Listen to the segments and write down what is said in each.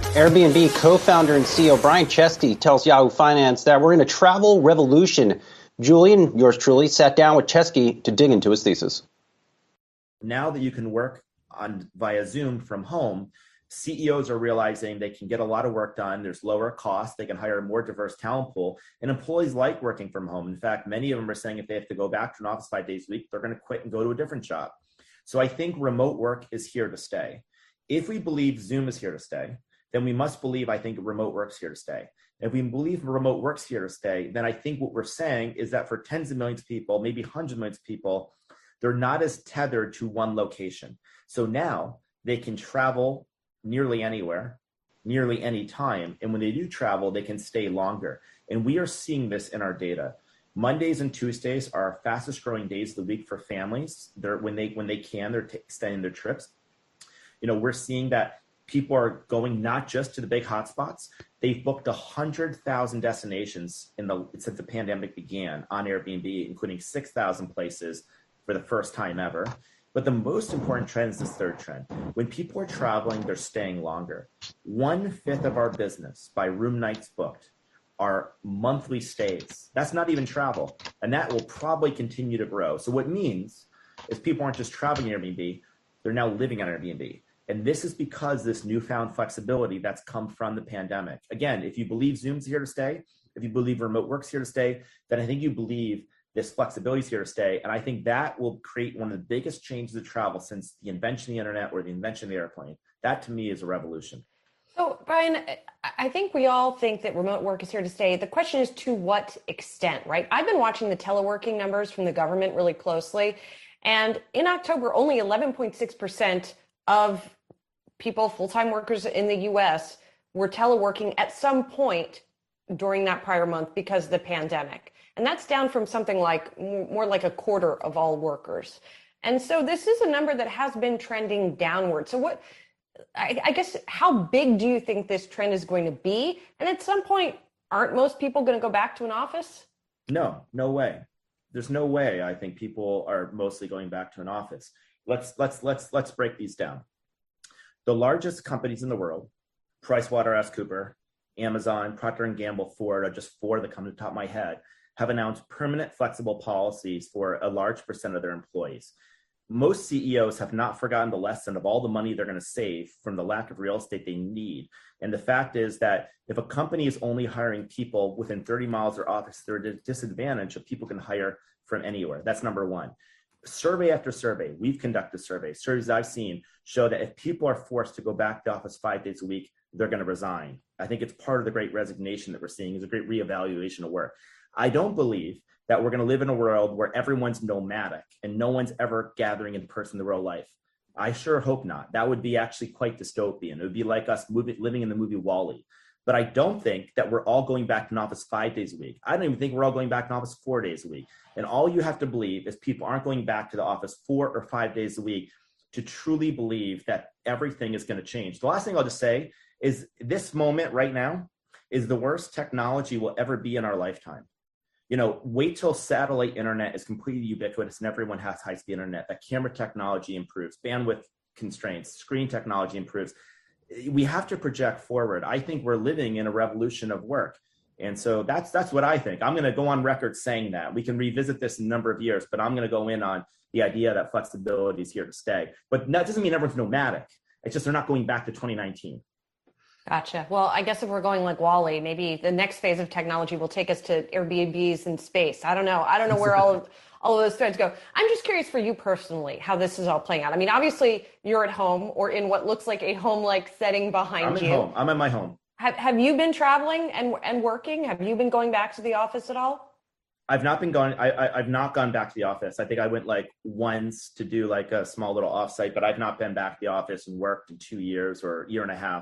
Airbnb co-founder and CEO Brian Chesky tells Yahoo Finance that we're in a travel revolution. Julian, yours truly, sat down with Chesky to dig into his thesis. Now that you can work via Zoom from home, CEOs are realizing they can get a lot of work done. There's lower costs. They can hire a more diverse talent pool. And employees like working from home. In fact, many of them are saying if they have to go back to an office 5 days a week, they're going to quit and go to a different job. So I think remote work is here to stay. If we believe Zoom is here to stay, then we must believe, I think, remote work's here to stay. If we believe remote work's here to stay, then I think what we're saying is that for tens of millions of people, maybe hundreds of millions of people, they're not as tethered to one location. So now they can travel nearly anywhere, nearly any time. And when they do travel, they can stay longer. And we are seeing this in our data. Mondays and Tuesdays are our fastest growing days of the week for families. When they can, they're extending their trips. We're seeing that people are going not just to the big hotspots. They've booked 100,000 destinations since the pandemic began on Airbnb, including 6,000 places for the first time ever. But the most important trend is this third trend. When people are traveling, they're staying longer. 1/5 of our business by room nights booked are monthly stays. That's not even travel. And that will probably continue to grow. So what it means is people aren't just traveling on Airbnb, they're now living on Airbnb. And this is because this newfound flexibility that's come from the pandemic. Again, if you believe Zoom's here to stay, if you believe remote work's here to stay, then I think you believe this flexibility is here to stay. And I think that will create one of the biggest changes of travel since the invention of the internet or the invention of the airplane. That to me is a revolution. So, Brian, I think we all think that remote work is here to stay. The question is to what extent, right? I've been watching the teleworking numbers from the government really closely. And in October, only 11.6% of people, full-time workers in the U.S., were teleworking at some point during that prior month because of the pandemic. And that's down from something like more like a quarter of all workers. And so this is a number that has been trending downward. So I guess, how big do you think this trend is going to be? And at some point, aren't most people going to go back to an office? No way. There's no way I think people are mostly going back to an office. Let's break these down. The largest companies in the world, PricewaterhouseCoopers, Amazon, Procter & Gamble, Ford, are just four that come to the top of my head, have announced permanent flexible policies for a large percent of their employees. Most CEOs have not forgotten the lesson of all the money they're going to save from the lack of real estate they need. And the fact is that if a company is only hiring people within 30 miles of their office, they're at a disadvantage of people can hire from anywhere. That's number one. Survey after survey, we've conducted surveys I've seen show that if people are forced to go back to the office 5 days a week, they're going to resign. I think it's part of the great resignation that we're seeing is a great reevaluation of work. I don't believe that we're going to live in a world where everyone's nomadic and no one's ever gathering in person in real life. I sure hope not. That would be actually quite dystopian. It would be like us living in the movie WALL-E. But I don't think that we're all going back to an office 5 days a week. I don't even think we're all going back to an office 4 days a week. And all you have to believe is people aren't going back to the office 4 or 5 days a week to truly believe that everything is going to change. The last thing I'll just say is this moment right now is the worst technology will ever be in our lifetime. Wait till satellite internet is completely ubiquitous and everyone has high-speed internet. That camera technology improves, bandwidth constraints, screen technology improves. We have to project forward. I think we're living in a revolution of work. And so that's what I think. I'm going to go on record saying that. We can revisit this in a number of years, but I'm going to go in on the idea that flexibility is here to stay. But that doesn't mean everyone's nomadic. It's just they're not going back to 2019. Gotcha. Well, I guess if we're going like WALL-E, maybe the next phase of technology will take us to Airbnbs in space. I don't know where all of those threads go. I'm just curious for you personally, how this is all playing out. I mean, obviously you're at home or in what looks like a home-like setting behind you. Home. I'm at my home. Have you been traveling and working? Have you been going back to the office at all? I've not been going. I've not gone back to the office. I think I went like once to do like a small little offsite, but I've not been back to the office and worked in 2 years or a year and a half.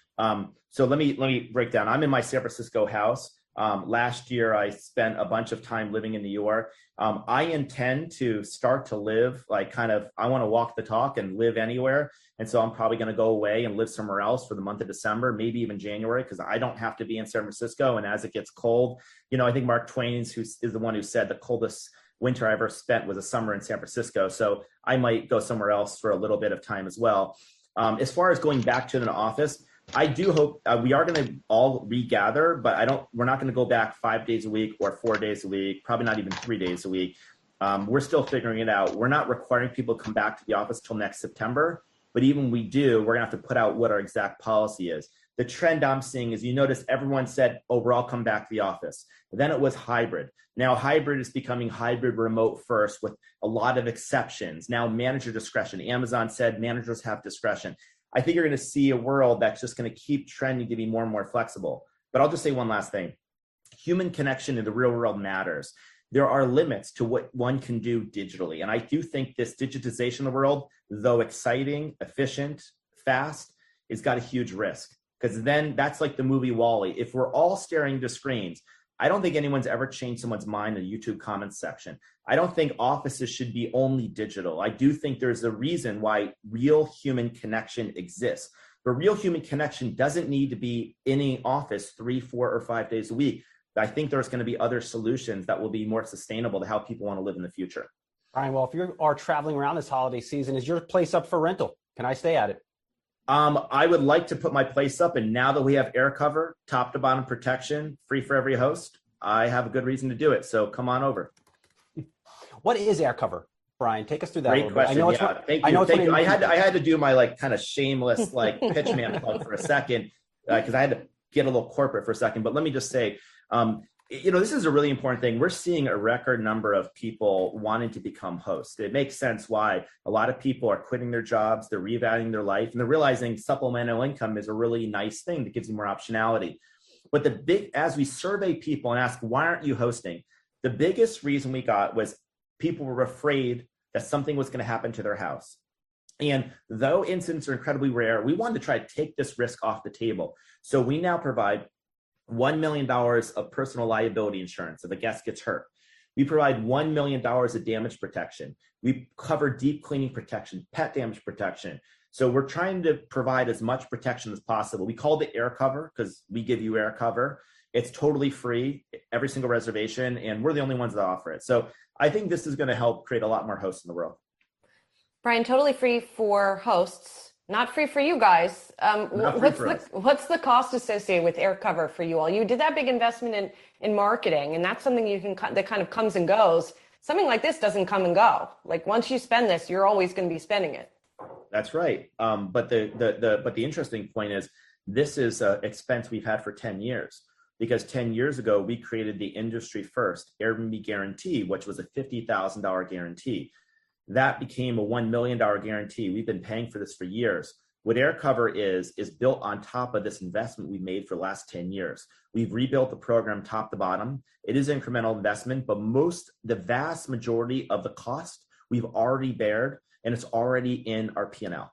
So let me break down. I'm in my San Francisco house. Last year, I spent a bunch of time living in New York. I intend to start to live I want to walk the talk and live anywhere. And so I'm probably going to go away and live somewhere else for the month of December, maybe even January, because I don't have to be in San Francisco. And as it gets cold, I think Mark Twain is the one who said the coldest winter I ever spent was a summer in San Francisco. So I might go somewhere else for a little bit of time as well. As far as going back to an office, I do hope we are going to all regather, but we're not going to go back 5 days a week or 4 days a week, probably not even 3 days a week. We're still figuring it out. We're not requiring people to come back to the office till next September, but even when we do, we're going to have to put out what our exact policy is. The trend I'm seeing is, you notice everyone said, oh, we're all come back to the office. Then it was hybrid. Now hybrid is becoming hybrid remote first with a lot of exceptions. Now manager discretion. Amazon said managers have discretion. I think you're going to see a world that's just going to keep trending to be more and more flexible. But I'll just say one last thing. Human connection in the real world matters. There are limits to what one can do digitally. And I do think this digitization of the world, though exciting, efficient, fast, has got a huge risk. Because then that's like the movie WALL-E. If we're all staring into screens, I don't think anyone's ever changed someone's mind in the YouTube comments section. I don't think offices should be only digital. I do think there's a reason why real human connection exists. But real human connection doesn't need to be in an office 3, 4, or 5 days a week. I think there's going to be other solutions that will be more sustainable to how people want to live in the future. Brian, well, if you are traveling around this holiday season, is your place up for rental? Can I stay at it? I would like to put my place up, and now that we have air cover, top to bottom protection, free for every host, I have a good reason to do it. So come on over. What is air cover, Brian? Take us through that. Great question. Thank you. Thank you. I had to do my kind of shameless pitchman plug for a second because I had to get a little corporate for a second. But let me just say, this is a really important thing. We're seeing a record number of people wanting to become hosts. It makes sense why a lot of people are quitting their jobs, they're reevaluating their life, and they're realizing supplemental income is a really nice thing that gives you more optionality. But as we survey people and ask, why aren't you hosting? The biggest reason we got was people were afraid that something was going to happen to their house. And though incidents are incredibly rare, we wanted to try to take this risk off the table. So we now provide $1 million of personal liability insurance if a guest gets hurt. We provide $1 million of damage protection. We cover deep cleaning protection, pet damage protection. So we're trying to provide as much protection as possible. We call it air cover because we give you air cover. It's totally free, every single reservation, and we're the only ones that offer it. So I think this is going to help create a lot more hosts in the world. Brian, totally free for hosts. Not free for you guys. What's the cost associated with air cover for you all? You did that big investment in marketing, and that's something that kind of comes and goes. Something like this doesn't come and go. Like once you spend this, you're always going to be spending it. That's right. But the interesting point is this is an expense we've had for 10 years because 10 years ago we created the industry first Airbnb guarantee, which was a $50,000 guarantee. That became a $1 million guarantee. We've been paying for this for years. What air cover is built on top of this investment we made for the last 10 years. We've rebuilt the program top to bottom. It is incremental investment, but the vast majority of the cost we've already bared, and it's already in our P&L.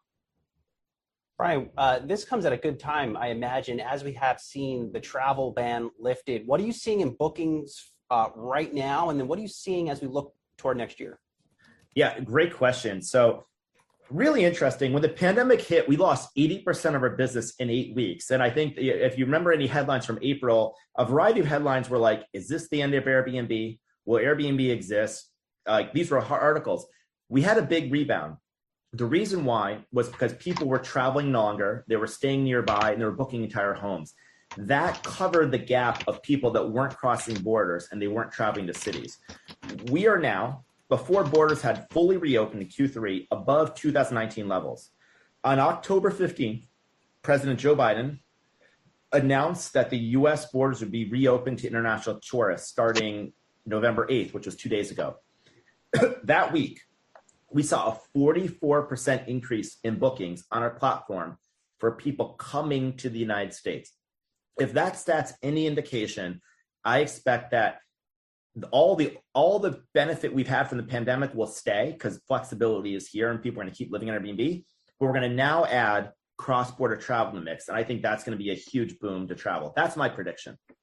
Brian, this comes at a good time, I imagine, as we have seen the travel ban lifted. What are you seeing in bookings right now? And then what are you seeing as we look toward next year? Yeah, great question. So really interesting. When the pandemic hit, we lost 80% of our business in 8 weeks. And I think if you remember any headlines from April, a variety of headlines were like, is this the end of Airbnb? Will Airbnb exist? These were articles. We had a big rebound. The reason why was because people were traveling longer, they were staying nearby, and they were booking entire homes. That covered the gap of people that weren't crossing borders and they weren't traveling to cities. We are now, before borders had fully reopened in Q3, above 2019 levels. On October 15th, President Joe Biden announced that the U.S. borders would be reopened to international tourists starting November 8th, which was 2 days ago. That week, we saw a 44% increase in bookings on our platform for people coming to the United States. If that stat's any indication, I expect that all the benefit we've had from the pandemic will stay because flexibility is here and people are going to keep living in Airbnb. But we're going to now add cross-border travel in the mix. And I think that's going to be a huge boom to travel. That's my prediction.